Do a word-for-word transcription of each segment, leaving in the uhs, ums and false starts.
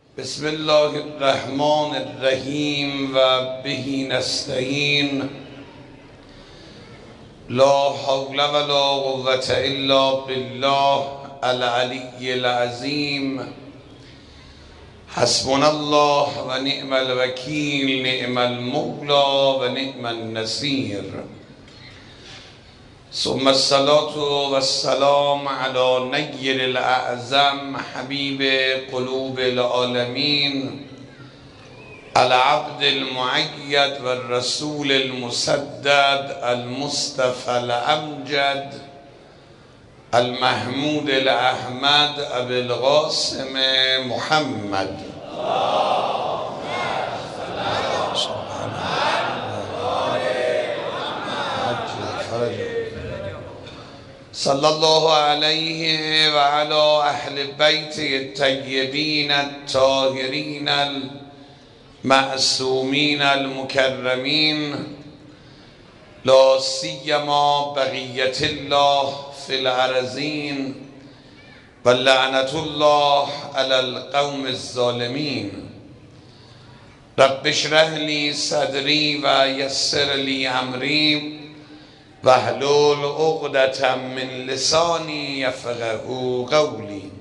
بسم الله الرحمن الرحیم و به نستعین. لا حول ولا قوة الا بالله العلی العظیم. حسبنا الله و نعم الوکیل، نعم المولا و نعم النصیر. ثم الصلاة والسلام على نیر الاعظم حبیب قلوب العالمین، العبد المؤید والرسول المسدد المصطفى الامجد، المحمود الاحمد ابي القاسم محمد. صلی الله علیه و علی اهل بیت الطیبین الطاهرین المعصومین المکرمین، لا سیما بقیة الله فی الارضین و لعنة الله علی القوم الظالمین. رب اشرح لی صدری و یسر لی امری واحلل عقدة من لسانی یفقهوا قولی.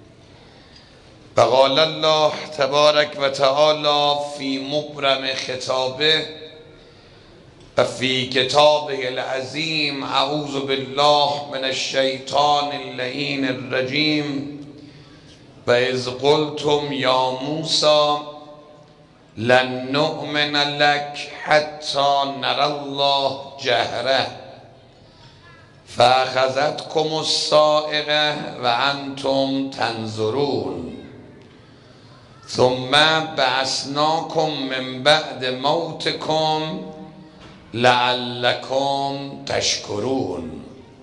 وقال الله تبارک و تعالی فی مبرم خطابه و فی کتابه العظیم: اعوذ بالله من الشیطان اللعین الرجیم. و اذ قلتم یا موسی لن نؤمن لك حتی نری الله جهره فاخذتكم الصاعقه و انتم تنظرون ثم بعثناكم من بعد موتكم لعلكم تشکرون.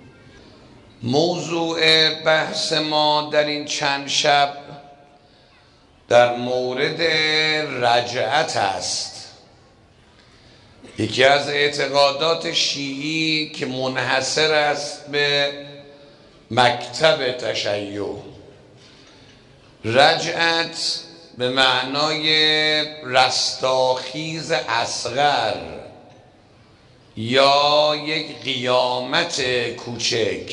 موضوع بحث ما در این چند شب در مورد رجعت است. یکی از اعتقادات شیعی که منحصر است به مکتب تشیع. رجعت به معنای رستاخیز اصغر یا یک قیامت کوچک،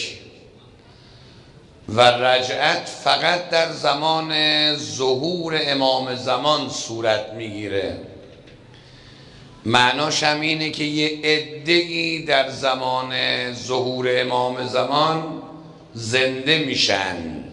و رجعت فقط در زمان ظهور امام زمان صورت میگیره. معناش هم اینه که یه عده‌ای در زمان ظهور امام زمان زنده میشن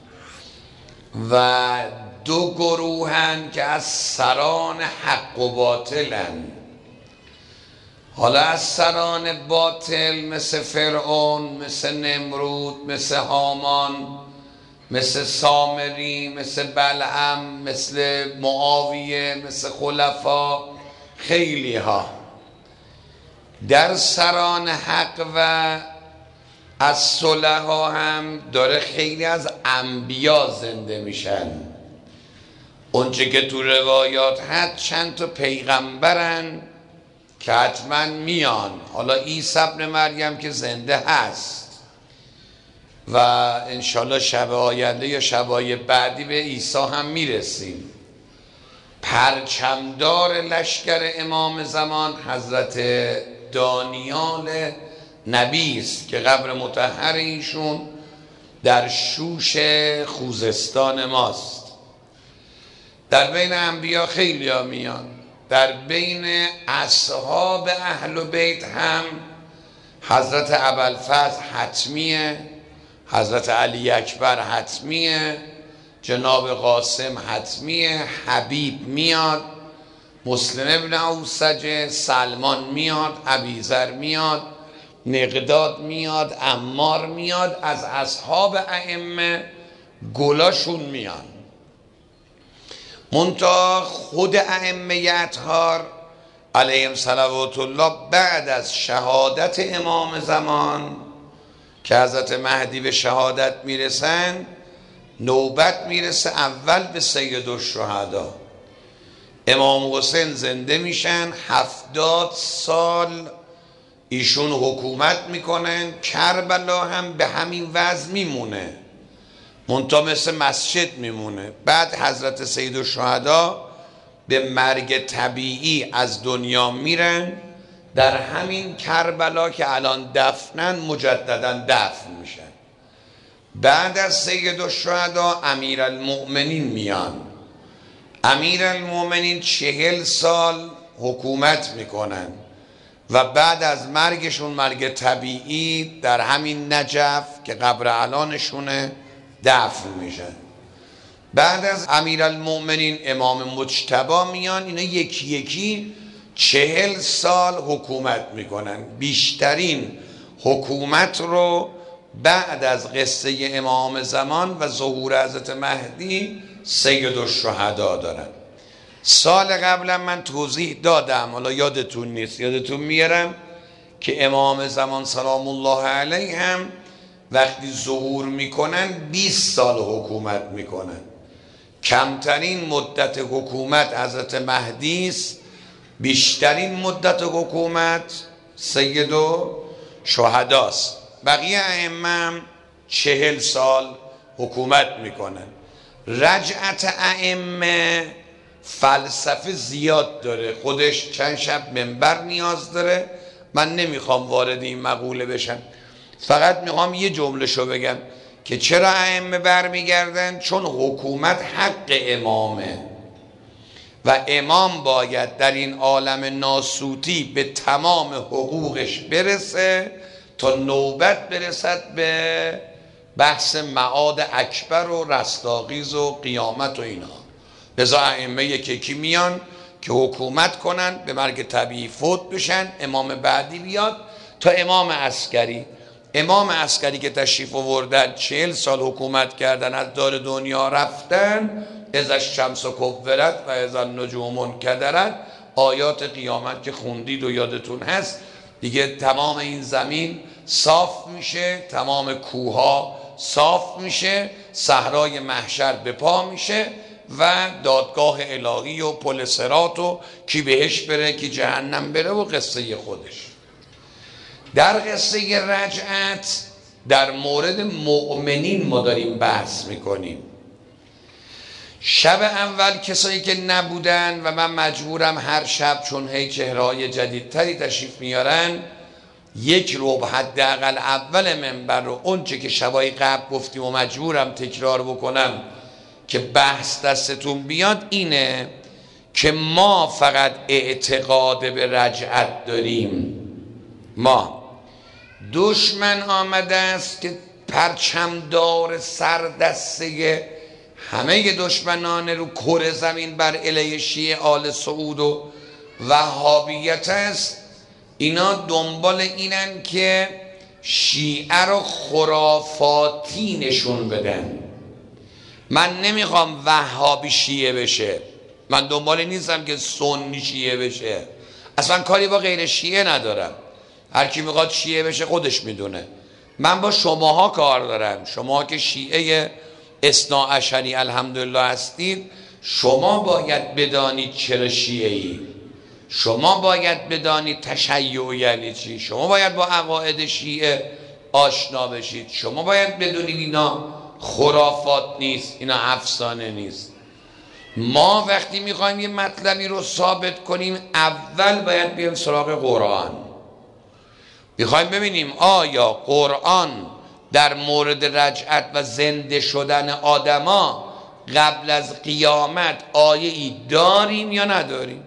و دو گروهن که از سران حق و باطلن. حالا از سران باطل مثل فرعون، مثل نمرود، مثل هامان، مثل سامری، مثل بلعم، مثل معاویه، مثل خلفا، خیلی ها. در سران حق و از صلحا هم داره خیلی از انبیا زنده میشن. اونچه که تو روایات هست چند تا پیغمبرن که حتما میان. حالا عیسی ابن مریم که زنده هست و انشالله شب آینده یا شبای بعدی به عیسی هم میرسیم. پرچمدار لشکر امام زمان حضرت دانیال نبی است که قبر مطهر ایشون در شوش خوزستان ماست. در بین انبیا خیلی ها میان. در بین اصحاب اهل بیت هم حضرت ابوالفضل حتمیه، حضرت علی اکبر حتمیه، جناب قاسم حتمیه، حبیب میاد، مسلم ابن اوسجه، سلمان میاد، ابیذر میاد، مقداد میاد، عمار میاد. از اصحاب ائمه گلاشون میان. منتها خود ائمه اطهار علیهم صلوات الله بعد از شهادت امام زمان که حضرت مهدی به شهادت میرسن، نوبت میرسه اول به سید الشهدا. امام حسین زنده میشن، هفتاد سال ایشون حکومت میکنن. کربلا هم به همین وضع میمونه. منتها مثل مسجد میمونه. بعد حضرت سید الشهدا به مرگ طبیعی از دنیا میرن، در همین کربلا که الان دفنن مجددا دفن میشن. بعد از سید الشهدا امیرالمؤمنین میان. امیرالمؤمنین چهل سال حکومت میکنن و بعد از مرگشون، مرگ طبیعی، در همین نجف که قبر الانشونه دفن میشن. بعد از امیرالمؤمنین امام مجتبی میان. اینا یکی یکی چهل سال حکومت میکنن. بیشترین حکومت رو بعد از قصه امام زمان و ظهور حضرت مهدی سید الشهدا دارن. سال قبلا من توضیح دادم، حالا یادتون نیست، یادتون میارم که امام زمان سلام الله علیه هم وقتی ظهور میکنن بیست سال حکومت میکنن. کمترین مدت حکومت حضرت مهدی است، بیشترین مدت حکومت سید الشهداست. بقیه ائمه چهل سال حکومت میکنن. رجعت ائمه فلسفه زیاد داره، خودش چند شب منبر نیاز داره. من نمیخوام وارد این مقوله بشم، فقط میخوام یه جمله شو بگم که چرا ائمه برمیگردن؟ چون حکومت حق امامه و امام باید در این عالم ناسوتی به تمام حقوقش برسه تا نوبت برسد به بحث معاد اکبر و رستاخیز و قیامت و اینا. لذا ائمه یکی یکی میان که حکومت کنن، به مرگ طبیعی فوت بشن، امام بعدی بیاد تا امام عسکری. امام عسکری که تشریف آوردن چهل سال حکومت کردن، از دار دنیا رفتن. اذا الشمس کورت و اذا النجوم انکدرت، آیات قیامت که خوندید و یادتون هست دیگه. تمام این زمین صاف میشه، تمام کوها صاف میشه، صحرای محشر به پا میشه و دادگاه الهی و پل صراط و کی بهش بره کی جهنم بره و قصه خودش. در قصه رجعت در مورد مؤمنین ما داریم بحث میکنیم. شب اول کسایی که نبودن و من مجبورم هر شب چون هی چهرهای جدیدتری تشریف میارن یک ربع حداقل اول منبر رو اون چه که شبای قبل گفتیم و مجبورم تکرار بکنم که بحث دستتون بیاد، اینه که ما فقط اعتقاد به رجعت داریم. ما دشمن آمده است که پرچمدار سردسته همه دشمنان رو کره زمین بر علیه شیعه آل سعود و وهابیت است. اینا دنبال اینن که شیعه رو خرافاتی نشون بدن. من نمیخوام وهابی شیعه بشه، من دنبال نیستم که سنی شیعه بشه، اصلا کاری با غیر شیعه ندارم. هر کی میخواد شیعه بشه خودش میدونه. من با شماها کار دارم، شما که شیعه اثنا عشری الحمدلله هستید. شما باید بدانید چرا شیعه ای، شما باید بدانید تشیع یعنی چی، شما باید با عقاید شیعه آشنا بشید، شما باید بدونید اینا خرافات نیست، اینا افسانه نیست. ما وقتی میخوایم یه مطلبی رو ثابت کنیم اول باید بیایم سراغ قرآن. میخوایم ببینیم آیا قرآن در مورد رجعت و زنده شدن آدما قبل از قیامت آیه‌ای داریم یا نداریم.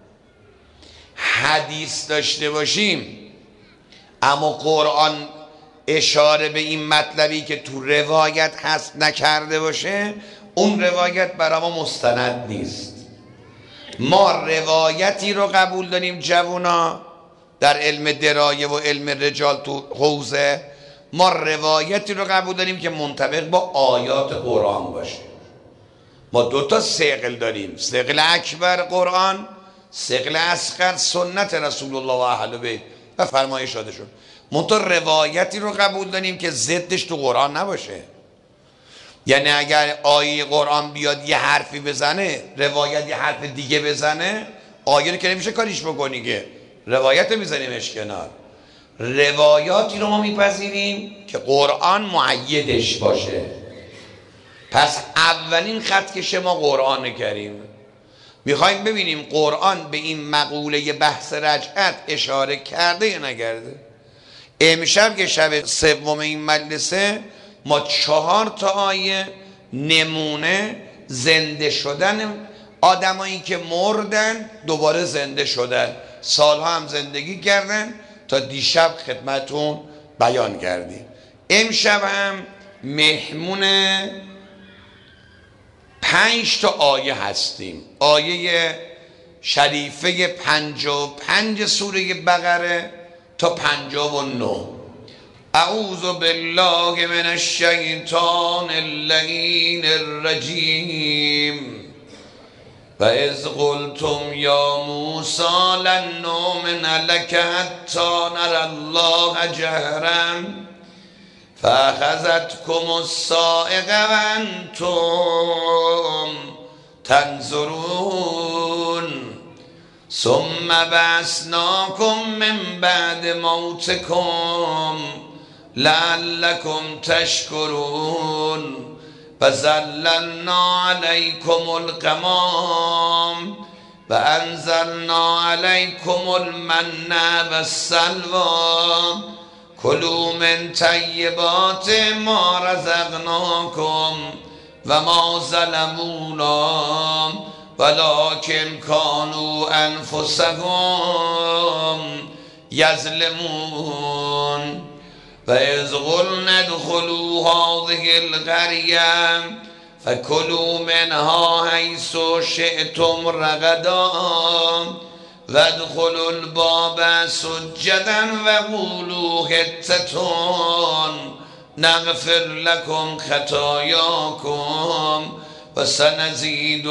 حدیث داشته باشیم اما قرآن اشاره به این مطلبی که تو روایت هست نکرده باشه، اون روایت برای ما مستند نیست. ما روایتی رو قبول داریم جوونا در علم درایه و علم رجال تو حوزه، ما روایتی رو قبول داریم که منطبق با آیات قرآن باشه. ما دوتا ثقل داریم، ثقل اکبر قرآن، ثقل اصغر سنت رسول الله و اهل بیت و فرمایشاتشون. منتها روایتی رو قبول داریم که ضدش تو قرآن نباشه. یعنی اگر آیه قرآن بیاد یه حرفی بزنه، روایت یه حرف دیگه بزنه، آیه رو که نمیشه کاریش بکنی که روایت رو میزنیمش کنار. روایاتی رو ما میپذیریم که قرآن مؤیدش باشه. پس اولین خطکش ما قرآن کریم. میخوایم ببینیم قرآن به این مقوله بحث رجعت اشاره کرده یا نکرده. امشب که شب سوم این مجلسه ما چهار تا آیه نمونه زنده شدن آدمایی که مردن دوباره زنده شدن، سالها هم زندگی کردن تا دیشب خدمتون بیان کردیم. امشب هم مهمون پنج تا آیه هستیم. آیه شریفه پنجاه و پنج سوره بقره تا پنجاه و نه. اعوذ بالله من الشیطان اللعین الرجیم و اذ قلتم یا موسی لن نؤمن لک حتی نری الله جهرا فاخذتکم الصاعقه وانتم تنظرون ثم بعثناکم من بعد موتکم لعلکم تشکرون و ظللنا علیکم الغمام و انزلنا علیکم المن و السلوی کلوا من طیبات ما رزقناکم و ما ظلمونا ولکن کانوا انفسهم یظلمون و اذ قلنا ادخلوا هذه القرية فكلوا منها حيث شئتم رغدا وادخلوا الباب سجدا وقولوا حطة نغفر لكم خطاياكم وسنزيد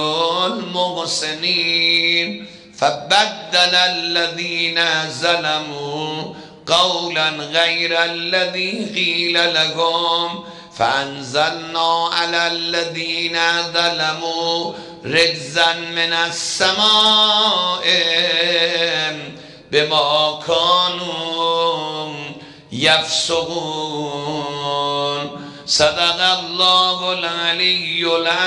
المحسنين فبدل الذين ظلموا قولا غير الذي قيل لهم فانزلنا على الذين ظلموا رجزا من السماء بما كانوا يفسقون صدق الله العلي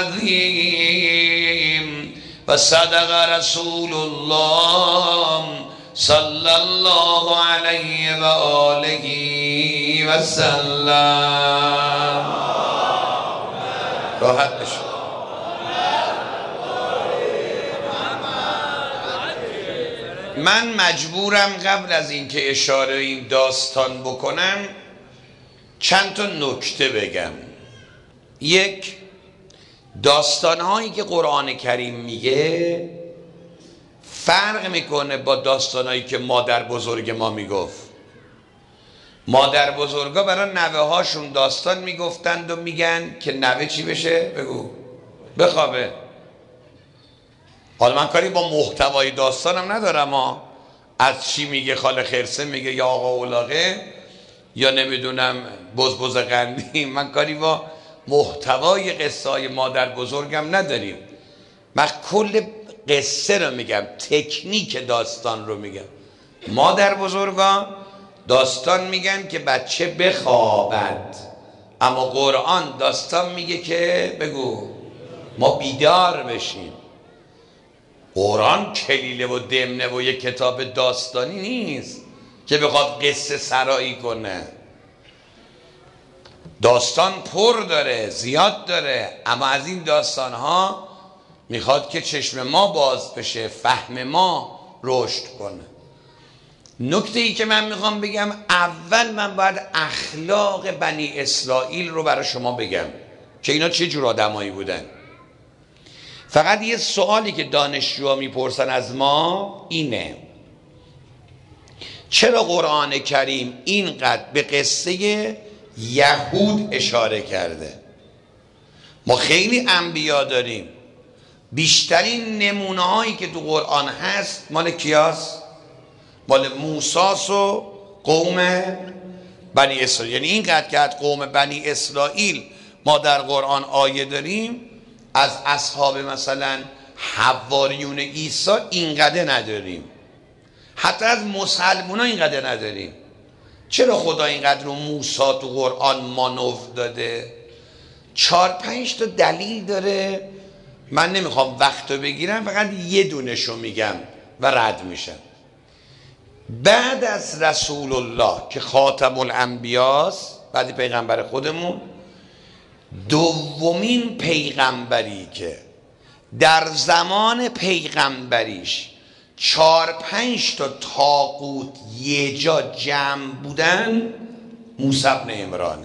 العظيم و صدق رسول الله صلی الله علیه و آله و سلم. راحت بشو. من مجبورم قبل از اینکه اشاره این داستان بکنم چند تا نکته بگم. یک، داستانهایی که قرآن کریم میگه فرق میکنه با داستانهایی که مادر بزرگ ما میگفت. مادر بزرگا برای نوه هاشون داستان میگفتند و میگن که نوه چی بشه؟ بگو بخوابه. حالا من کاری با محتوای داستانم ندارم ها، از چی میگه خاله خرسه میگه یا آقا اولاغه یا نمیدونم بزبز قندی، من کاری با محتوای قصه های مادر بزرگم نداریم. من کل قصه رو میگم، تکنیک داستان رو میگم. مادر بزرگا داستان میگن که بچه بخوابد، اما قرآن داستان میگه که بگو ما بیدار بشیم. قرآن کلیله و دمنه و یک کتاب داستانی نیست که بخواد قصه سرایی کنه. داستان پر داره، زیاد داره، اما از این داستان ها میخواد که چشم ما باز بشه، فهم ما رشد کنه. نکته ای که من میخوام بگم، اول من باید اخلاق بنی اسرائیل رو برای شما بگم که اینا چه جور آدمایی بودن. فقط یه سوالی که دانشجوها میپرسن از ما اینه: چرا قرآن کریم اینقدر به قصه یهود اشاره کرده؟ ما خیلی انبیا داریم، بیشترین نمونه هایی که تو قرآن هست مال کیاست؟ مال موساس و قوم بنی اسرائیل. یعنی اینقدر که از قوم بنی اسرائیل ما در قرآن آیه داریم، از اصحاب مثلا حواریون عیسی اینقدر نداریم، حتی از مسلمان ها اینقدر نداریم. چرا خدا اینقدر رو موسی تو قرآن مانور داده؟ چهار پنج تا دلیل داره، من نمیخوام وقتو بگیرم، فقط یه دونشو میگم و رد میشم. بعد از رسول الله که خاتم الانبیاست، بعد پیغمبر خودمون، دومین پیغمبری که در زمان پیغمبریش چهار پنج تا طاغوت یه جا جمع بودن، موسی بن عمرانه.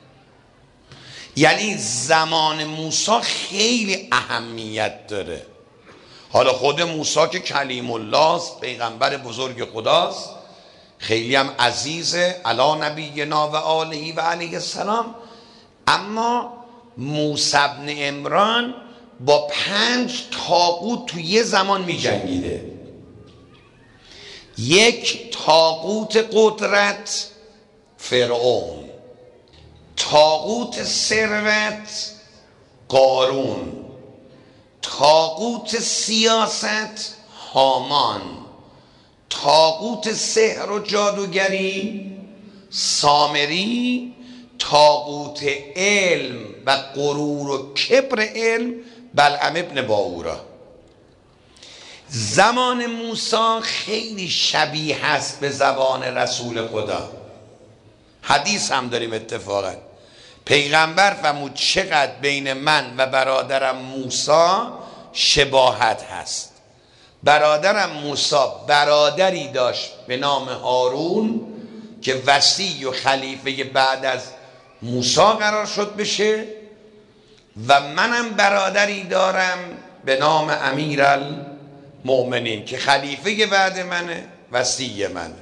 یعنی زمان موسی خیلی اهمیت داره. حالا خود موسی که کلیم الله است، پیغمبر بزرگ خداست، خیلی هم عزیزه، علی نبینا و آله و علیه السلام، اما موسی بن عمران با پنج طاغوت تو یه زمان می جنگیده. یک طاغوت قدرت، فرعون. طاغوت ثروت، قارون. طاغوت سیاست، هامان. طاغوت سحر و جادوگری، سامری. طاغوت علم و غرور و کبر علم، بلعم ابن باورا. زمان موسی خیلی شبیه هست به زبان رسول خدا. حدیث هم داریم اتفاقا. پیغمبر فرمود چقدر بین من و برادرم موسی شباهت هست. برادرم موسی برادری داشت به نام هارون که وصی و خلیفه بعد از موسی قرار شد بشه، و منم برادری دارم به نام امیرالمؤمنین که خلیفه بعد منه، وصی منه.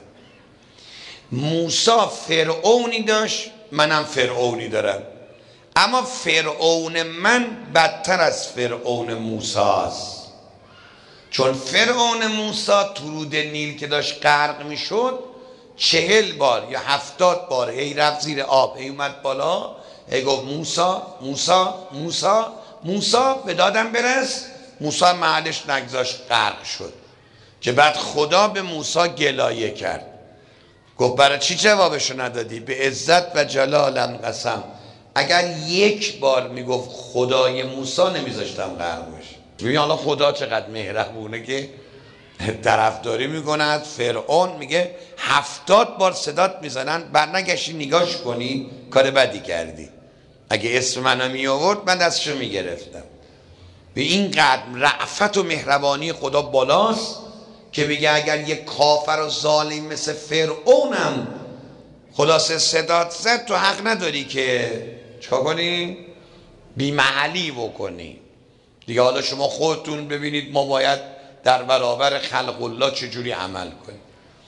موسی فرعونی داشت، منم فرعونی دارم، اما فرعون من بدتر از فرعون موسی است. چون فرعون موسی تو رود نیل که داشت غرق میشد، چهل بار یا هفتاد بار هی رفت زیر آب، هی اومد بالا، هی گفت موسی موسی موسی موسی، به دادم برس. موسی محلش نگذاشت، غرق شد. که بعد خدا به موسی گلایه کرد، گفت برای چی جوابشو ندادی؟ به عزت و جلالم قسم، اگر یک بار میگفت خدای موسی نمیذاشتم غرق بشه. ببین حالا خدا چقدر مهربونه که طرفداری میکند. فرعون میگه هفتاد بار صدات میزنن، برنگشتی نگاش کنی، کار بدی کردی. اگه اسم منو می آورد من دستشو میگرفتم. به این قدر رأفت و مهربانی خدا بالاست که بگه اگر یک کافر و ظالم مثل فرعونم خلاصه صدات زد، تو حق نداری که چکا کنی؟ بیمحلی بکنی دیگه. حالا شما خودتون ببینید ما باید در برابر خلق الله چجوری عمل کنیم.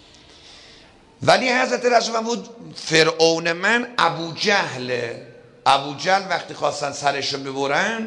ولی حضرت رسول فرمود فرعون من ابو جهله. ابو جهل وقتی خواستن سرشو ببرن،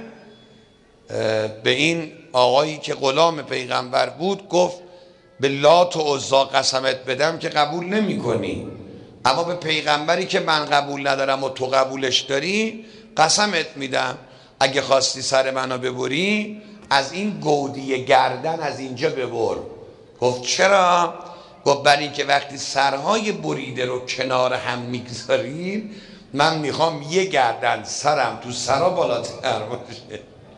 به این آقایی که غلام پیغمبر بود گفت به لات و عزا قسمت بدم که قبول نمی کنی، اما به پیغمبری که من قبول ندارم و تو قبولش داری قسمت میدم اگه خواستی سر منو ببری از این گودی گردن از اینجا ببر. گفت چرا؟ گفت برای که وقتی سرهای بریده رو کنار هم میگذارین، من میخوام یه گردن سرم تو سرا بالاتر باشه.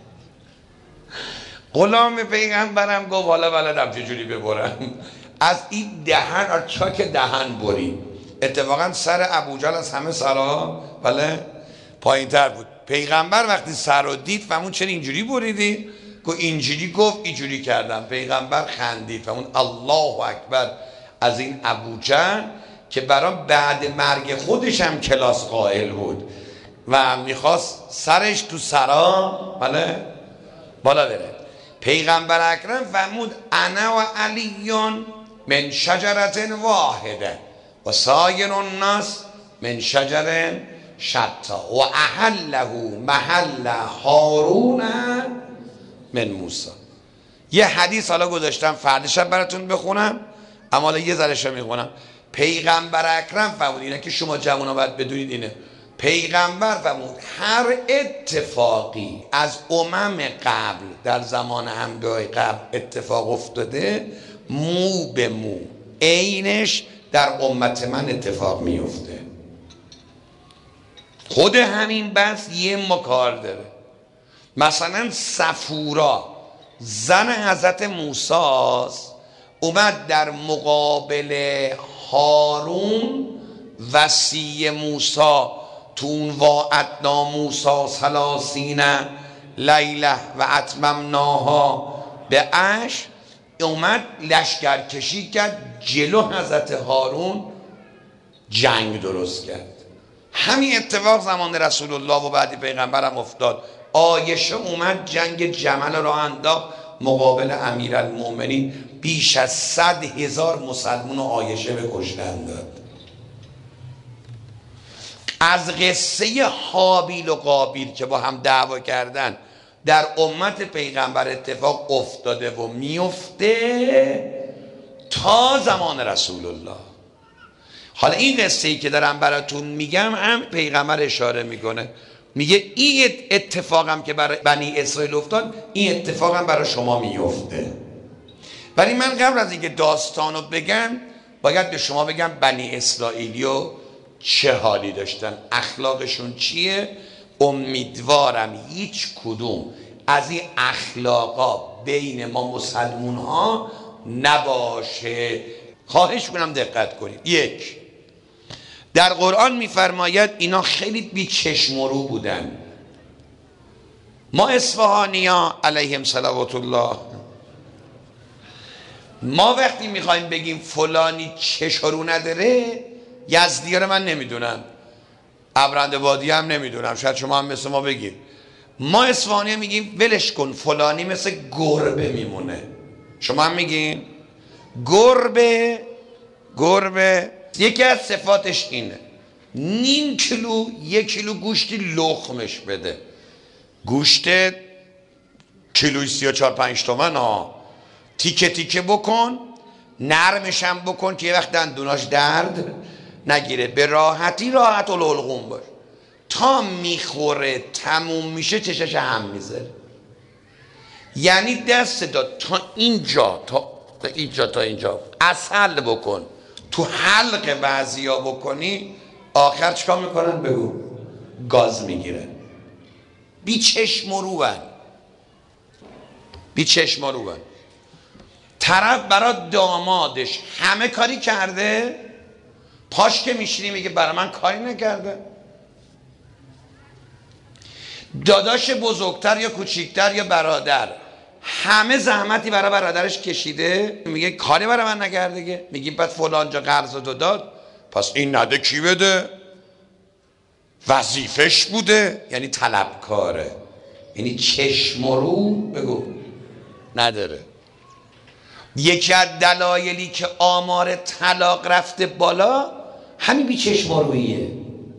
غلام پیغمبرم گفت حالا بلدم چجوری ببرم. از این دهن، از چاک دهن برید. اتفاقا سر ابوجهل از همه سرها بله پایین تر بود. پیغمبر وقتی سر رو دید فرمود چرا اینجوری بریدی؟ گفت اینجوری. گفت اینجوری کردم. پیغمبر خندید فرمود الله اکبر از این ابوجهل که برای بعد مرگ خودش هم کلاس قائل بود و میخواست سرش تو سرا بله بالا بره. پیغمبر اکرم فرمود انا و علیون من شجرت واحده و سایر الناس من شجر شتا و احله محل هارون من موسی. یه حدیث حالا گذاشتم فردا شب براتون بخونم، اما حالا یه ذره‌شو میخونم. پیغمبر اکرم فرمود، اینه که شما جوونا باید بدونید اینه، پیغمبر فرمود هر اتفاقی از امم قبل در زمان انبیاء قبل اتفاق افتاده، مو به مو عینش در امت من اتفاق میفته. خود همین بس یه مکار داره. مثلا صفورا زن حضرت موسی اومد در مقابل هارون وصی موسی تو اون واعدنا موسی ثلاثین لیله و اتممناها به عشر، اومد لشکر کشی کرد جلو حضرت هارون، جنگ درست کرد. همین اتفاق زمان رسول الله و بعد پیغمبرم افتاد. عایشه اومد جنگ جمل را انداخت مقابل امیرالمومنین، بیش از صد هزار مسلمون و عایشه به کشتن داد. از قصه حابیل و قابیل که با هم دعوا کردن در امت پیغمبر اتفاق افتاده و میفته تا زمان رسول الله. حالا این قصه ای که دارم براتون میگم هم پیغمبر اشاره میکنه، میگه این اتفاقم که برای بنی اسرائیل افتاد این اتفاقم برای شما میفته. ولی من قبل از اینکه داستانو بگم باید به شما بگم بنی اسرائیلیو چه حالی داشتن، اخلاقشون چیه. امیدوارم هیچ کدوم از این اخلاقا بین ما مسلمون ها نباشه. خواهش کنم دقت کنید. یک، در قرآن میفرماید اینا خیلی بی چشم و رو بودن. ما اصفهانیا علیهم صلوات الله، ما وقتی میخوایم بگیم فلانی چش و رو نداره، یزدی رو من نمیدونم، ابرندبادی هم نمیدونم، شاید شما هم مثل ما بگید. ما اصفهانی میگیم ولش کن فلانی مثل گربه میمونه. شما هم میگین گربه. گربه یکی از صفاتش اینه نیم کیلو یک کیلو گوشتی لخمش بده. گوشت کیلوی سی و چار پنج تومن ها، تیکه تیکه بکن، نرمشم بکن که یه وقت دندوناش درد نگیره، به راحتی راحت الحلقوم باش. تا میخوره تموم میشه چشش هم میذاره. یعنی دست داد تا اینجا تا اینجا تا اینجا عسل بکن، تو حلق بعضیا بکنی آخر چکار میکنن بگو؟ گاز میگیرن. بی چشم و روان، بی چشم و روان. طرف برای دامادش همه کاری کرده، پاش که میشینی میگه برای من کاری نکرده. داداش بزرگتر یا کوچیکتر یا برادر همه زحمتی برای برادرش کشیده، میگه کاری برای من نکرده. میگی بعد فلان جا قرض رو داد، پس این نده کی بده؟ وظیفش بوده، یعنی طلبکاره، یعنی چشم و رو بگو نداره. یکی از دلایلی که آمار طلاق رفته بالا همین بی چشم و رویه.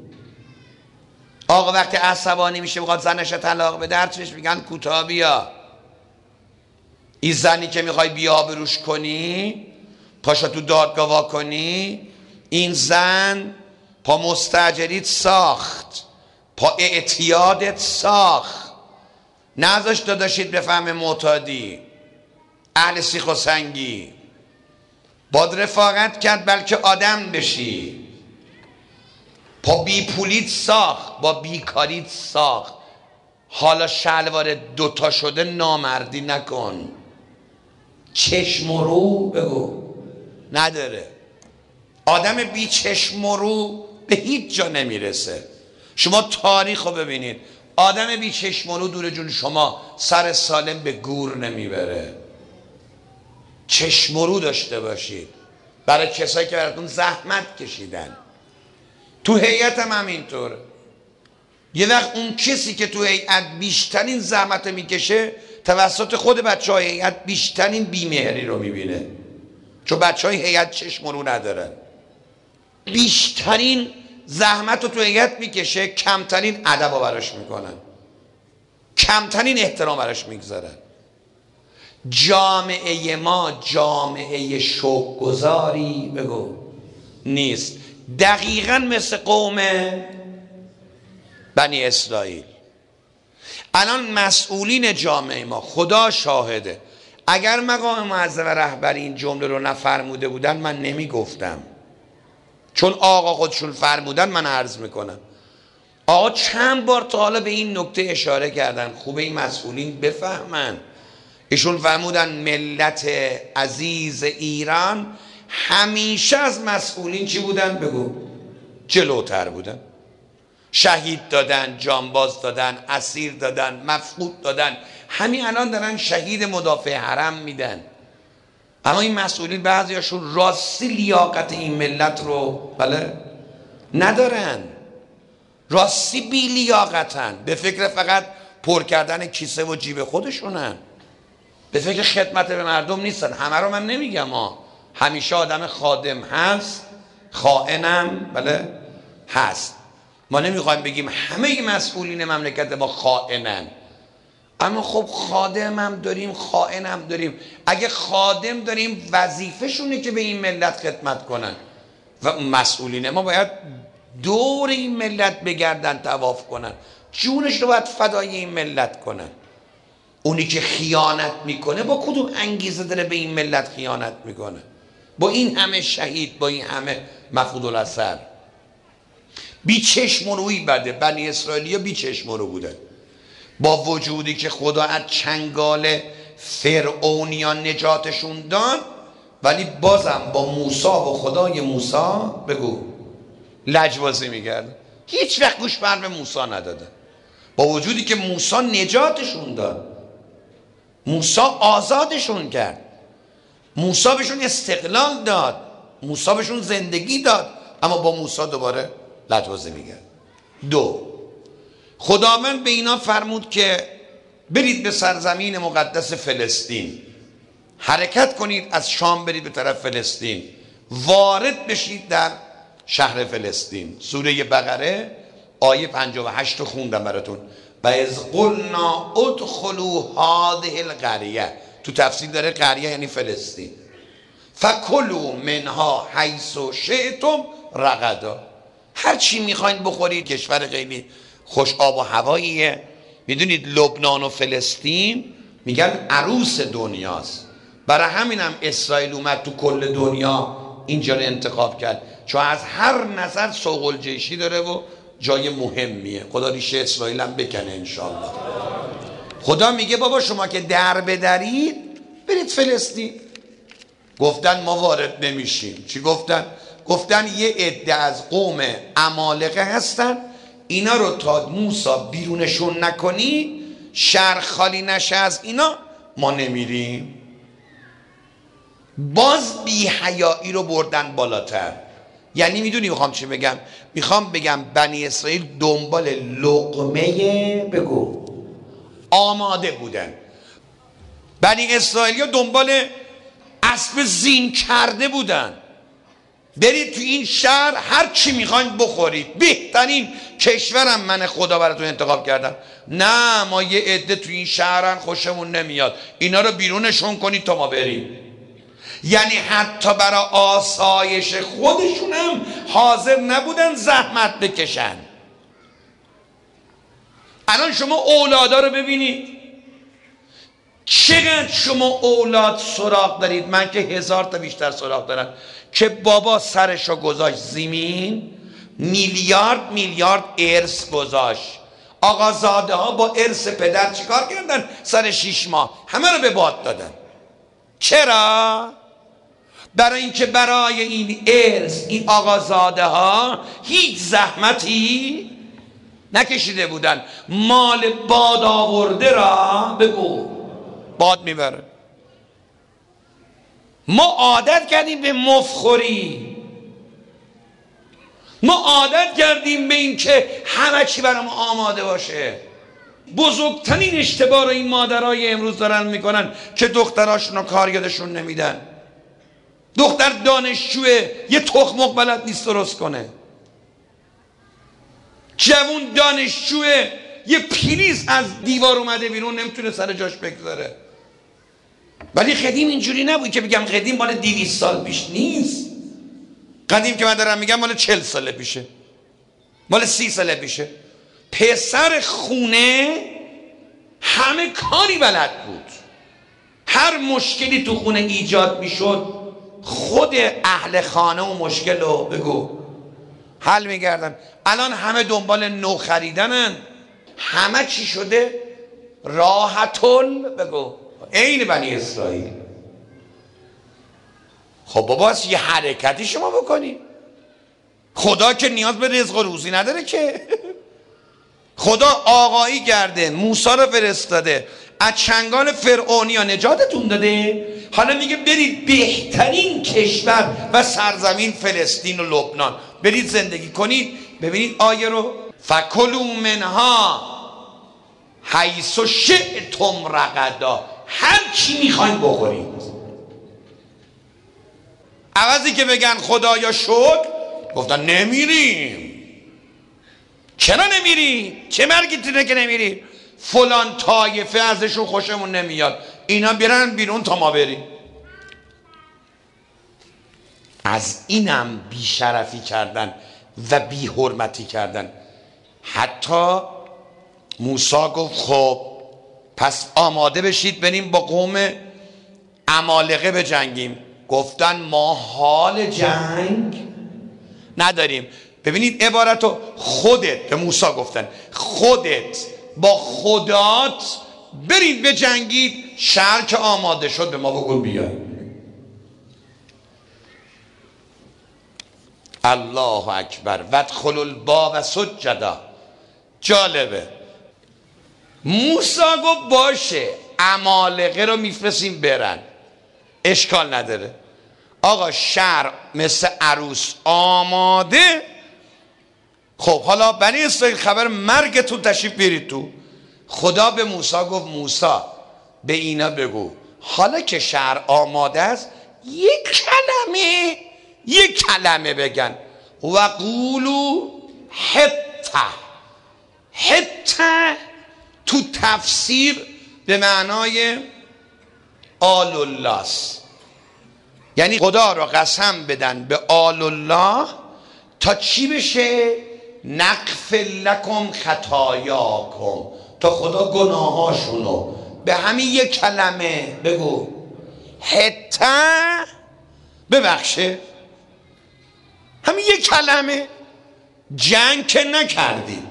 آقا وقتی عصبانی میشه بخواد زنش طلاق بده، هرچیش میگن کوتاه بیا. این زنی که میخوای بیا بروش کنی، پاشا تو دادگاه وا کنی، این زن پا مستاجریت ساخت، پا اعتیادت ساخت، نذاش داداشید بفهم معتادی، اهل سیخ و سنگی، باد رفاقت کرد بلکه آدم بشی، پا بی پولیت ساخت، با بیکاریت ساخت. حالا شلوار دوتا شده نامردی نکن. چشم و رو بگو نداره. آدم بی چشم و رو به هیچ جا نمیرسه. شما تاریخ رو ببینید، آدم بی چشم و رو دور جون شما سر سالم به گور نمیبره. چشم و رو داشته باشید برای کسایی که براتون زحمت کشیدن. تو هیئت هم همینطوره. یه وقت اون کسی که تو هیئت بیشترین زحمت میکشه توسط خود بچه های هیئت بیشترین بیمهری رو میبینه، چون بچه های هیئت چشم رو ندارن. بیشترین زحمت رو تو هیئت میکشه، کمترین ادب رو براش میکنن، کمترین احترام براش میگذارن. جامعه ما جامعه شوق‌گذاری بگو نیست، دقیقاً مثل قوم بنی اسرائیل. الان مسئولین جامعه ما خدا شاهده، اگر مقام معظم رهبری این جمله رو نفرموده بودن من نمیگفتم، چون آقا خودشون فرمودن من عرض میکنم. آقا چند بار تا حالا به این نکته اشاره کردن، خوبه این مسئولین بفهمن. ایشون فرمودن ملت عزیز ایران همیشه از مسئولین چی بودن؟ بگو. جلوتر بودن. شهید دادن، جانباز دادن، اسیر دادن، مفقود دادن. همین الان دارن شهید مدافع حرم میدن. اما این مسئولین بعضیاشون راستی لیاقت این ملت رو بله ندارن، راستی بی لیاقتن، به فکر فقط پر کردن کیسه و جیب خودشونن، به فکر خدمت به مردم نیستن. همه رو من نمیگم ها، همیشه آدم خادم هست، خائنم بله هست. ما نمیخوایم بگیم همه مسئولین مملکت ما خائنن، اما خب خادم هم داریم، خائن هم داریم. اگه خادم داریم وظیفه شونه که به این ملت خدمت کنن و مسئولین ما باید دور این ملت بگردن، طواف کنن، جونش رو باید فدای این ملت کنن. اونی که خیانت میکنه با کدوم انگیزه داره به این ملت خیانت میکنه؟ با این همه شهید، با این همه مفقود الاثر. بی چشم روی بده. بنی اسرائیلیا بی چشم رو بودن، با وجودی که خدا از چنگال فرعونیان نجاتشون داد، ولی بازم با موسی و خدای موسی بگو لجبازی میکرد. هیچ وقت گوش بر به موسی ندادن، با وجودی که موسی نجاتشون داد، موسی آزادشون کرد، موسی بهشون استقلال داد، موسی بهشون زندگی داد، اما با موسی دوباره لجبازی میکرد. دو، خداوند به اینا فرمود که برید به سرزمین مقدس فلسطین، حرکت کنید از شام برید به طرف فلسطین، وارد بشید در شهر فلسطین. سوره بقره آیه پنجاه و هشت رو خوندم براتون. و اذ قلنا ادخلوا هذه القریه، تو تفسیر داره قریه یعنی فلسطین. فکلوا منها حیث شئتم رغدا، هر چی میخواین بخورید. کشور خیلی خوش آب و هواییه. میدونید لبنان و فلسطین میگن عروس دنیاست، برای همینم اسرائیل اومد تو کل دنیا اینجا رو انتخاب کرد، چون از هر نظر سوق الجیشی داره و جای مهمیه. خدا ریشه اسرائیل هم بکنه انشاءالله. خدا میگه بابا شما که در بدرید برید فلسطین. گفتن ما وارد نمیشیم. چی گفتن؟ گفتن یه عده از قوم عمالقه هستن، اینا رو تا موسی بیرونشون نکنی، شهر خالی نشه از اینا، ما نمیریم. باز بی حیایی رو بردن بالاتر. یعنی میدونی میخوام چی بگم؟ میخوام بگم بنی اسرائیل دنبال لقمه بگو آماده بودن. بنی اسرائیل دنبال اسب زین کرده بودن. برید تو این شهر هر چی میخواین بخورید، بهترین کشورم من خدا براتون انتخاب کردم. نه ما یه عده تو این شهرن خوشمون نمیاد، اینا رو بیرونشون کنید تا ما بریم. یعنی حتی برای آسایش خودشون هم حاضر نبودن زحمت بکشن. الان شما اولادا رو ببینید، چقدر شما اولاد سراغ دارید. من که هزار تا بیشتر سراغ دارم که بابا سرشو گذاشت زمین، میلیارد میلیارد ارث گذاشت. آقازاده ها با ارث پدر چیکار کردن؟ سر شیش ماه همه رو به باد دادن. چرا؟ برای اینکه برای این ارث این آقازاده ها هیچ زحمتی نکشیده بودن. مال باد آورده را بگو باد میبره. ما عادت کردیم به مفخوری، ما عادت کردیم به این که همه چی برای ما آماده باشه. بزرگترین اشتباه رو این مادرای امروز دارن میکنن که دختراشون رو کار یادشون نمیدن. دختر دانشجوه، یه تخمق بلد نیست درست کنه. جوون دانشجوه، یه پریز از دیوار اومده بیرون نمیتونه سر جاش بگذاره. ولی قدیم اینجوری نبود که بگم قدیم مال دویست سال پیش نیست. قدیم که من دارم میگم مال چهل ساله پیشه، مال سی ساله پیشه. پسر خونه همه کاری بلد بود. هر مشکلی تو خونه ایجاد میشد خود اهل خانه و مشکل رو بگو حل میگردن. الان همه دنبال نو خریدنن، همه چی شده راحتون بگو عین بنی اسرائیل. خب بابا یه حرکتی شما بکنی. خدا که نیاز به رزق و روزی نداره که. خدا آقایی کرده، موسی رو فرستاده، از چنگال فرعونیا نجاتتون داده. حالا میگه برید بهترین کشور و سرزمین فلسطین و لبنان برید زندگی کنید. ببینید آیه رو، فکلوا منها حیث شئتم رغدا، هر چی میخواین بخورید. عوضی که بگن خدایا شکر، گفتن نمیریم. چرا نمیری؟ چه مرگیتونه که نمیری؟ فلان طایفه ازشون خوشمون نمیاد، اینا برن بیرون تا ما بریم. از اینم بیشرفی کردن و بی حرمتی کردن. حتی موسی گفت خب پس آماده بشید بریم با قوم عمالقه بجنگیم. گفتن ما حال جنگ نداریم. ببینید عبارتو، خودت به موسی گفتن خودت با خدات برید بجنگید، شهر که آماده شد به ما بگو بیاید. الله اکبر. وادخلوا الباب سجدا. جالبه، موسی گفت باشه عمالقه رو میفرستیم برن، اشکال نداره. آقا شهر مثل عروس آماده. خب حالا بنی اسرائیل خبر مرگتون، تشریف بیارید تو. خدا به موسی گفت موسی به اینا بگو حالا که شهر آماده است یک کلمه یک کلمه بگن، و قولوا حطه. حطه تو تفسیر به معنای آل الله است، یعنی خدا را قسم بدن به آل الله تا چی بشه؟ نغفر لکم خطایاکم، تا خدا گناهاشونو به همین یک کلمه بگو حته ببخشه. همین یک کلمه. جنگ که نکردید،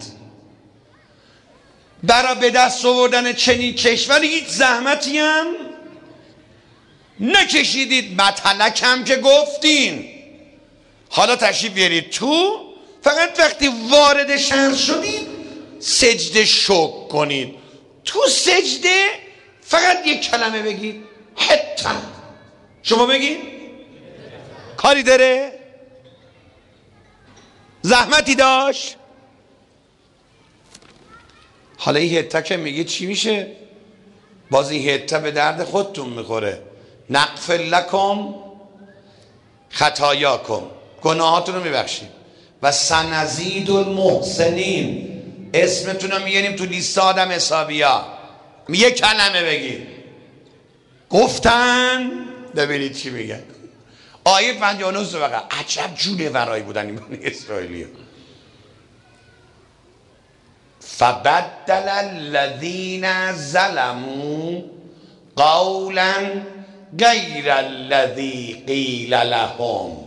برای به دست آوردن چنین کشوری هیچ زحمتی هم نکشیدید، مطلق هم که گفتین. حالا تشریف بیارید تو، فقط وقتی وارد شهر شدید سجده شکر کنید. تو سجده فقط یک کلمه بگید حتی. شما بگید کاری داره؟ زحمتی داشت؟ حالا این حته که میگید چی میشه؟ باز این حته به درد خودتون میخوره. نغفر لکم خطایاکم، گناهاتون رو میبخشید، و سنزید المحسنین، اسمتون رو میگیریم تو لیست آدم حسابیا. یه کلمه بگید. گفتن ببینید چی میگن. آیه پنجاه و نه بقیه. عجب جونه ورایی بودن این بنی اسرائیلی ها. فبدل الذین ظلموا قولا غیر الذی قیل لهم.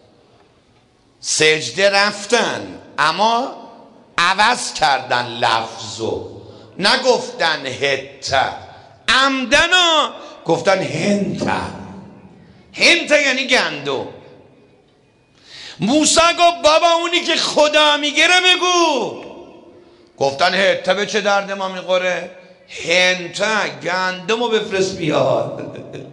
سجده رفتن اما عوض کردن لفظو، نگفتن هته، عمدنا گفتن هنته. هنته یعنی گندو. موسی گفت بابا اونی که خدا میگیره بگو. گفتن هته به چه درد ما میخوره؟ هنته گندمو بفرست بیاد.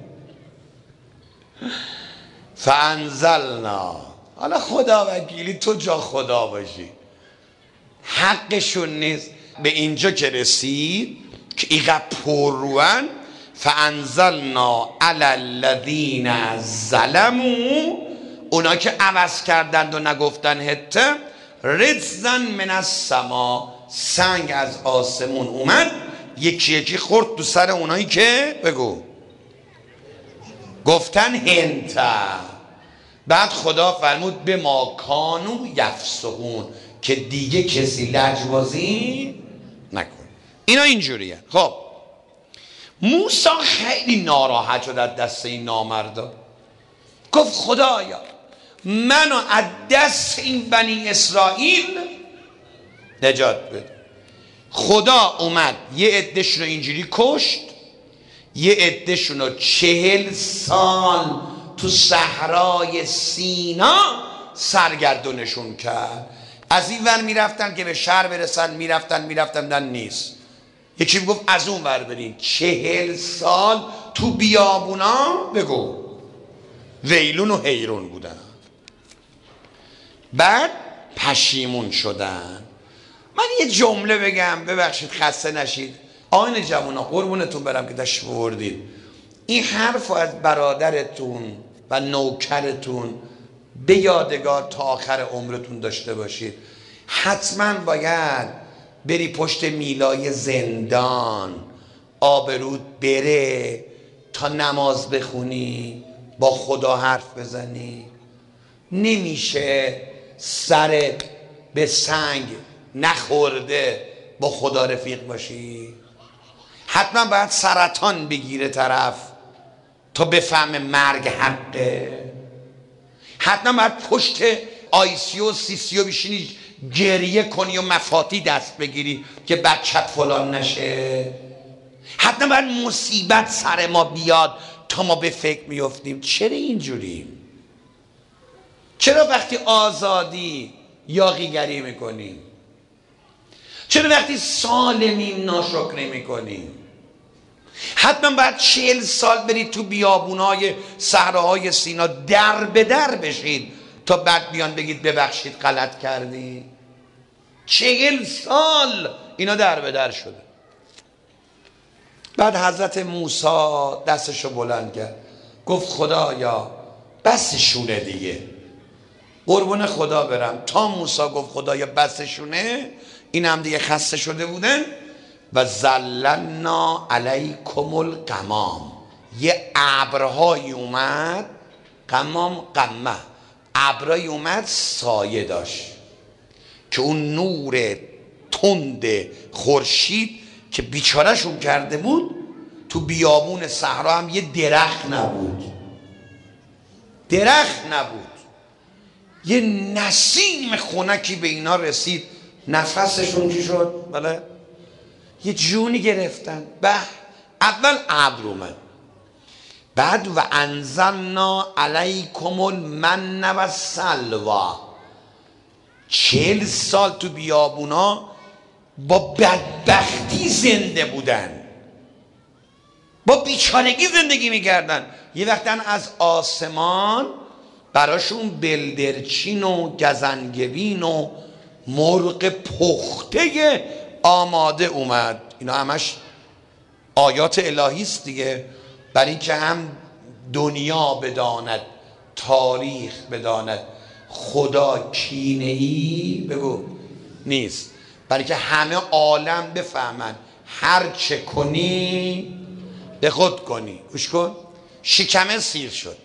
فانزلنا. حالا خدا وکیلی تو جا خدا باشی، حقشون نیست. به اینجا که رسید که ایقا پروان، فانزلنا علی الذین ظلموا، اونا که عوض کردند و نگفتن هته، رجزا من السما، سنگ از آسمون اومد یکی یکی خورد تو سر اونایی که بگو گفتن هنته. بعد خدا فرمود به ما کانو یفسقون، که دیگه کسی لجبازی نکن. اینا اینجوریه. خب موسی خیلی ناراحت شد از دست این نامردا. گفت خدایا منو از دست این بنی اسرائیل نجات بده. خدا اومد یه عدهشون رو اینجوری کشت، یه عدهشون رو چهل سال تو صحرای سینا سرگردونشون کرد. از این ور میرفتن که به شهر برسن، میرفتن میرفتن دن نیست. یکی میگفت از اون ور برین. چهل سال تو بیابونا بگو ویلون و حیرون بودن. بعد پشیمون شدن. من یه جمله بگم، ببخشید خسته نشید آین جوانا، قربونتون برم که تشریف آوردید. این حرف از برادرتون و نوکرتون به یادگار تا آخر عمرتون داشته باشید. حتما باید بری پشت میلای زندان، آبرود بره تا نماز بخونی، با خدا حرف بزنی. نمیشه سر به سنگ نخورده با خدا رفیق باشی. حتما باید سرطان بگیره طرف تا بفهم مرگ حقه. حتما باید پشت آیسیو سیسیو بشینی گریه کنی و مفاتی دست بگیری که بچت فلان نشه. حتما باید مصیبت سر ما بیاد تا ما به فکر میفتیم چرا اینجوریم؟ چرا وقتی آزادی یاغیگری میکنیم؟ چرا وقتی سالمیم ناشکری میکنیم؟ حتما باید چهل سال برید تو بیابونای صحراهای سینا در به در بشید تا بعد بیان بگید ببخشید غلط کردی. چهل سال اینا در به در شده. بعد حضرت موسی دستشو بلند کرد گفت خدایا بسشونه دیگه. قربون خدا برم تا موسی گفت خدایا بسشونه، این هم دیگه خسته شده بودن. و ظللنا علیکم الغمام، یه ابرهایی اومد، غمام غمه، ابرهایی اومد سایه داشت که اون نور تند خورشید که بیچارهشون کرده بود، تو بیابون صحرا هم یه درخت نبود، درخت نبود. یه نسیم خنکی به اینا رسید، نفسشون چی شد؟ بله یه جونی گرفتن. به اول ابر اومد، بعد و انزلنا علیکم المن و السلوا. چهل سال تو بیابونا با بدبختی زنده بودن، با بیچارگی زندگی میکردن. یه وقتن از آسمان براشون بلدرچین و گزنگوین و مرغ پخته آماده اومد. اینا همش آیات الهی است دیگه، برای اینکه هم دنیا بداند، تاریخ بداند خدا کینه‌ای بگو نیست، برای که همه عالم بفهمن هر چه کنی به خود کنی. گوش کن، شکمه سیر شد،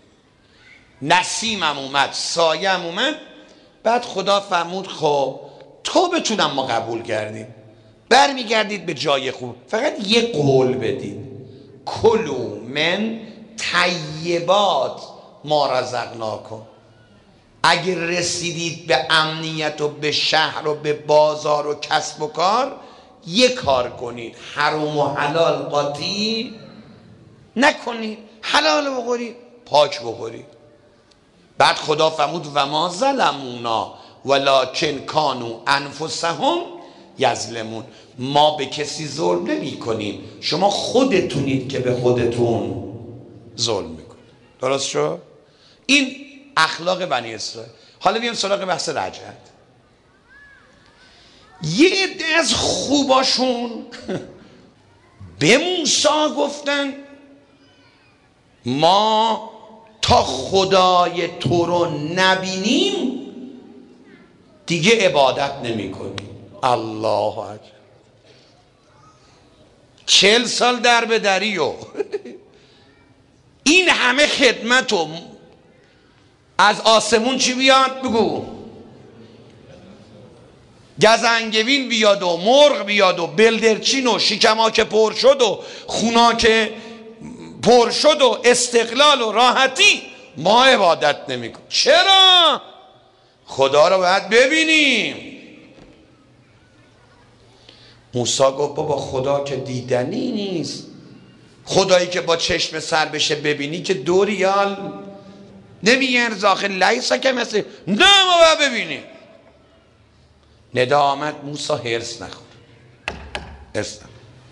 نسیمم اومد، سایه‌ام اومد. بعد خدا فرمود خب تو بتونم ما قبول کردیم، برمیگردید به جای خوب، فقط یه قول بدید، کلوا من طیبات ما رزقناکم. اگر رسیدید به امنیت و به شهر و به بازار و کسب و کار، یه کار کنید، حرام و حلال قاطی نکنید، حلال بخورید، پاک بخورید. بعد خدا فرمود و ما ظلمونا ولکن کانوا انفسهم یظلمون. ما به کسی ظلم نمی کنیم، شما خودتونید که به خودتون ظلم میکنید. درست شد؟ این اخلاق بنی اسرائیل. حالا بیایم سراغ بحث رجعت. یه عده از خوباشون به موسی گفتن ما تا خدای تو رو نبینیم دیگه عبادت نمی کنیم. الله اکبر. چهل سال در به دری و این همه خدمت و از آسمون چی بیاد؟ بگو گزنگوین بیاد و مرغ بیاد و بلدرچین و شکما که پر شد و خونا که پر شد و استقلال و راحتی. ما عبادت نمی کنیم. چرا؟ خدا رو باید ببینیم. موسی گفت بابا خدا که دیدنی نیست، خدایی که با چشم سر بشه ببینی که دو ریال نمیگن داخل لیسا که مثل نه ما باید ببینیم. ندا آمد موسی هرس نخور، هرس نخور.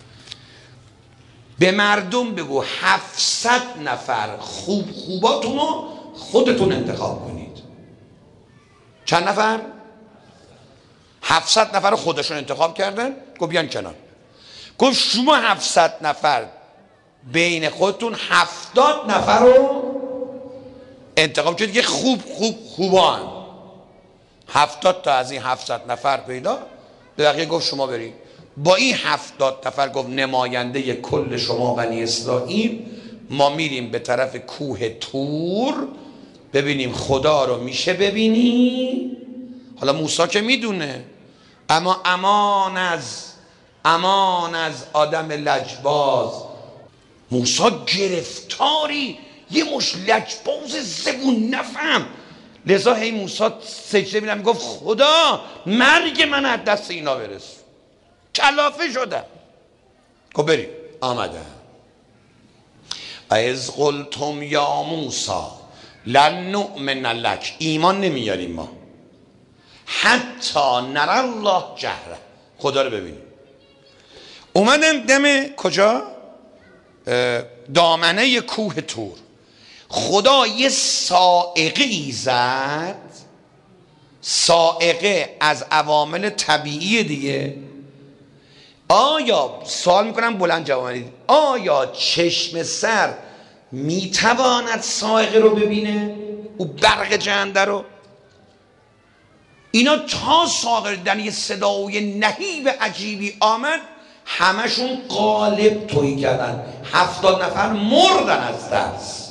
به مردم بگو هفتصد نفر خوب خوباتون رو خودتون انتخاب کنید. چند نفر؟ هفتصد نفر رو خودشون انتخاب کردن. گفت بیان کنار. گفت شما هفتصد نفر بین خودتون هفتاد نفر رو انتخاب کنید که خوب خوب خوبان. هفتاد تا از این هفتصد نفر پیدا، به بقیه گفت شما برید. با این هفتاد نفر گفت نماینده کل شما بنی اسرائیل، ما میریم به طرف کوه طور ببینیم خدا رو میشه ببینی. حالا موسی که میدونه، اما امان از امان از آدم لجباز. موسی گرفتاری یه مش لجباز زبون نفهم، لذا هی موسی سجده می‌کرد میگفت خدا مرگ من از دست اینا برس. کلافه شدم. گفت بریم. آمدن. از قلتم یا موسی لن نؤمن لک، ایمان نمیاریم ما حتی نر الله جهره، خدا رو ببینیم. اومدن دم کجا؟ دامنه کوه طور. خدا یه صاعقه ای زد. صاعقه از عوامل طبیعی دیگه. آیا سوال میکنم بلند جواب بدید، آیا چشم سر میتواند صاعقه رو ببینه؟ او برق جنده رو؟ اینا تا صاعقه دیدن یه صدای نهیب عجیبی آمد، همشون قالب تویی کردن، هفتاد نفر مردن از دست.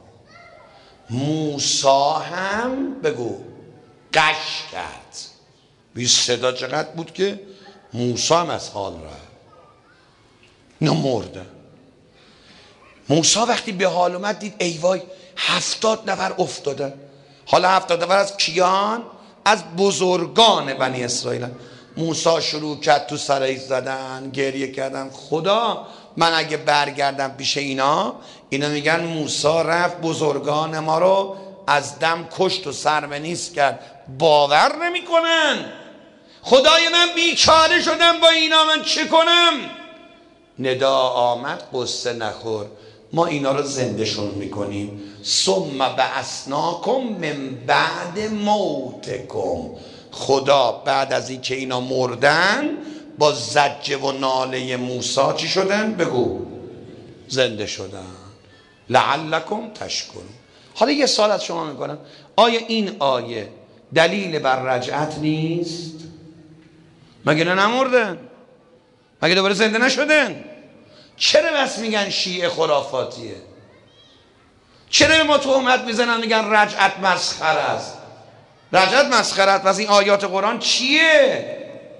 موسی هم بگو قش کرد. بی صدا چقدر بود که موسی هم از حال رفت. اینا مردن. موسی وقتی به حال اومد دید ای وای هفتاد نفر افتادن. حالا هفتاد نفر از کیان؟ از بزرگان بنی اسرائیل. موسی شروع کرد تو سرش زدن، گریه کردن. خدا من اگه برگردم پیش اینا، اینا میگن موسی رفت بزرگان ما رو از دم کشت و سر به نیست کرد. باور نمیکنن. خدای من بیچاره شدم با اینا، من چه کنم؟ ندا آمد قصه نخور، ما اینا رو زندهشون میکنیم. ثم بعثناکم من بعد موتکم. خدا بعد از این که اینا مردن با زجه و ناله موسی چی شدن؟ بگو زنده شدن. لعلکم تشکرون. حالا یه سوال از شما میکنم، آیا این آیه دلیل بر رجعت نیست؟ مگه نه نمردن؟ مگه دوباره زنده نشدن؟ چرا بس میگن شیعه خرافاتیه؟ چرا به ما تهمت میزنن میگن رجعت مسخره است؟ رجعت مسخره است، پس این آیات قرآن چیه؟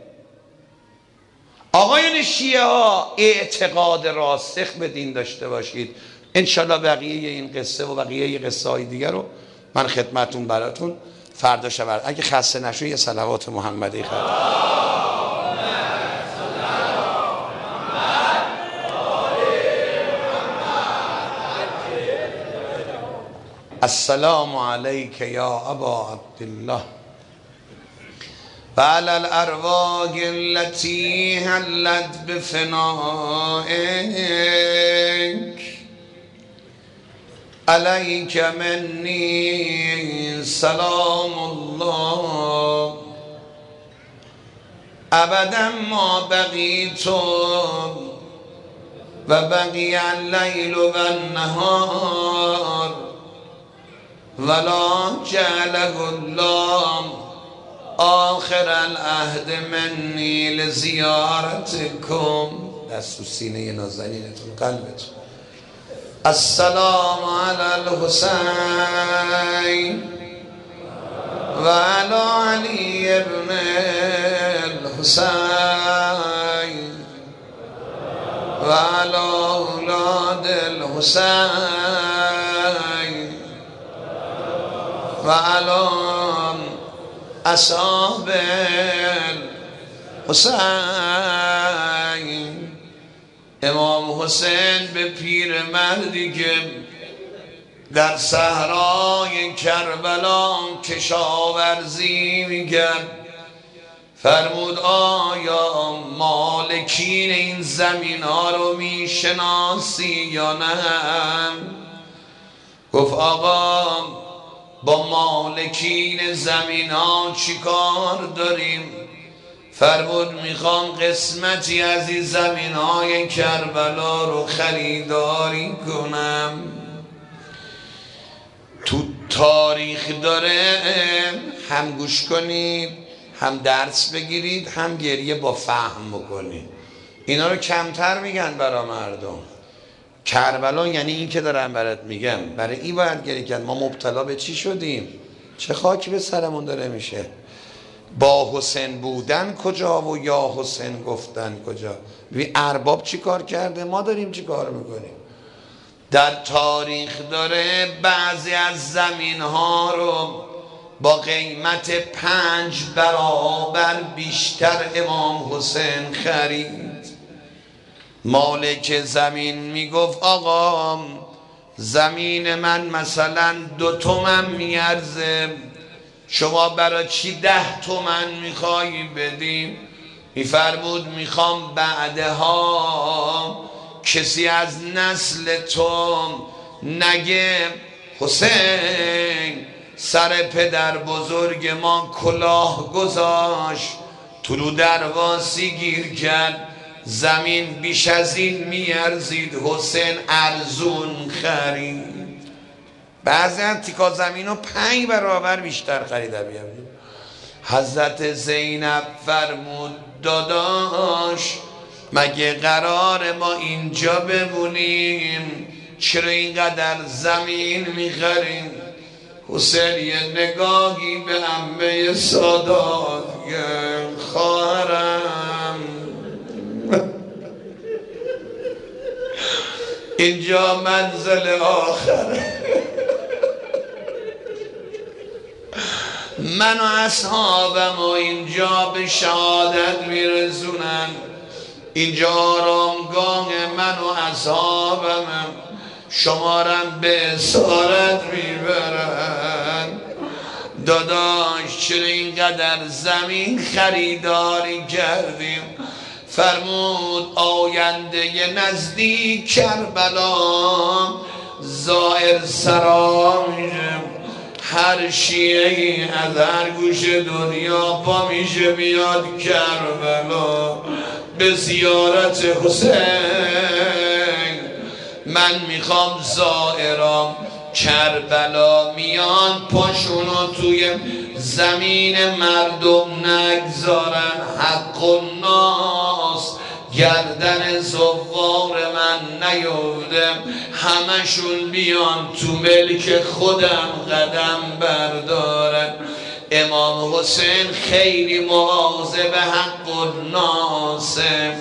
آقایان شیعه ها اعتقاد راسخ به دین داشته باشید. انشالله بقیه این قصه و بقیه قصه های دیگر رو من خدمتون براتون فردا شب، اگه خسته نشو یه صلوات محمدی خواهد. السلام علیک یا ابا عبدالله و علی الارواح التي حلت بفنائک علیک منی سلام الله ابدا ما بقیت و بقی اللیل و النهار ولا جعله الله آخر العهد منی لزیارتکم. دست و سینه نازنینتون قلبتون. السلام علی الحسین و علی علی ابن الحسین و علی اولاد الحسین و الان اصحاب حسین. امام حسین به پیر مردی که در صحرای کربلا کشاورزی میکرد فرمود آیا مالکین این زمین ها رو میشناسی یا نه؟ گفت آقا با مالکین زمین ها چی کار داریم؟ فرمود میخوام قسمتی از این زمین های کربلا رو خریداری کنم. تو تاریخ داره، هم گوش کنید، هم درس بگیرید، هم گریه با فهم بکنید. اینا رو کمتر میگن برا مردم. کربلا یعنی این که دارم برات میگم، برای این باید گریه کرد. ما مبتلا به چی شدیم؟ چه خاکی به سرمون داره میشه؟ با حسین بودن کجا و یا حسین گفتن کجا؟ ببین ارباب چی کار کرده، ما داریم چی کار میکنیم. در تاریخ داره بعضی از زمین ها رو با قیمت پنج برابر بیشتر امام حسین خرید. مالک زمین میگفت آقا زمین من مثلا دو تومن میارزه، شما برای چی ده تومن میخوایی بدیم؟ میفرمود میخوام بعدها کسی از نسل تو نگه حسین سر پدر بزرگ ما کلاه گذاشت تو درواسی گیر کرد، زمین بیش از این میارزید، حسین ارزون خرید. بعضی از تیکا زمین رو پنج برابر بیشتر خریده. بیاد حضرت زینب فرمود داداش مگه قرار ما اینجا بمونیم؟ چرا اینقدر زمین میخریم؟ حسین یه نگاهی به عمه سادات خواهرم اینجا منزل آخره، من و اصحابم و اینجا به شهادت میرسونن، اینجا آرامگاه من و اصحابم، شمارم به اسارت میبرن. داداش چرا اینقدر زمین خریداری کردیم؟ فرمود آینده نزدیک کربلا زائر سرا میشه، هر شیعه‌ای از هر گوش دنیا پا میشه بیاد کربلا به زیارت حسین. من میخوام زائرام کربلا میان پاشونو توی زمین مردم نگذارن، حق الناس گردن زوار من نیفته، همشون بیان تو ملک خودم قدم بردارن. امام حسین خیلی مواظب حق الناس.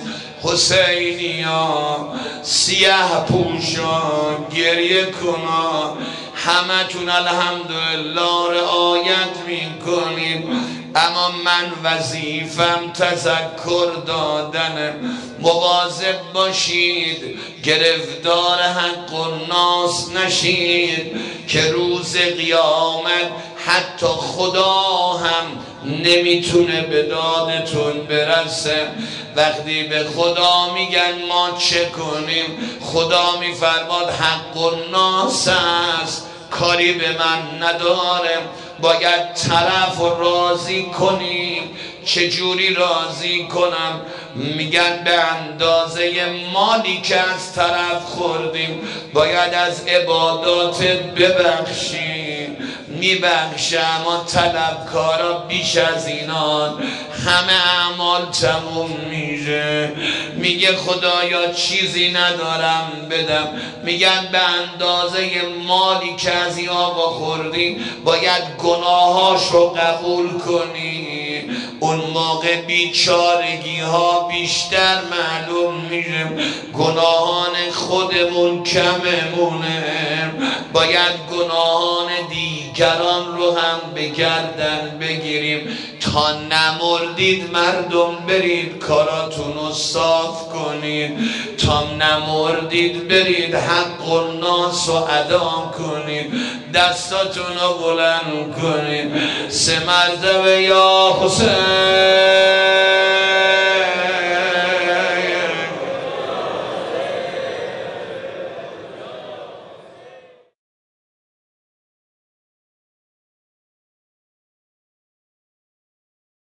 حسینیا سیاه پوشان گریه کنا، همه تون الحمدلله رعایت میکنید، اما من وظیفم تذکر دادن. مواظب باشید گرفتار حق الناس نشید که روز قیامت حتی خدا هم نمیتونه به دادتون برسه. وقتی به خدا میگن ما چه کنیم، خدا میفرماد حق الناس است، کاری به من نداره، باید طرف رو راضی کنیم. چجوری راضی کنم؟ میگن به اندازه مالی که از طرف خوردیم باید از عبادات ببخشیم. میبخشه اما طلبکارا بیش از اینان، همه اعمال تموم میشه. میگه خدایا چیزی ندارم بدم، میگن به اندازه مالی که از این آقا خوردی باید گناهاش رو قبول کنی. اون موقع بیچارگی ها بیشتر معلوم میشه، گناهان خودمون کممونه، باید گناهان دیگران رو هم به گردن بگیریم. تا نمردید مردم برید کاراتون رو صاف کنید، تا نمردید برید حق الناس رو ادا کنید، دستاتون رو بلند کنید. سه مرتبه یا حسین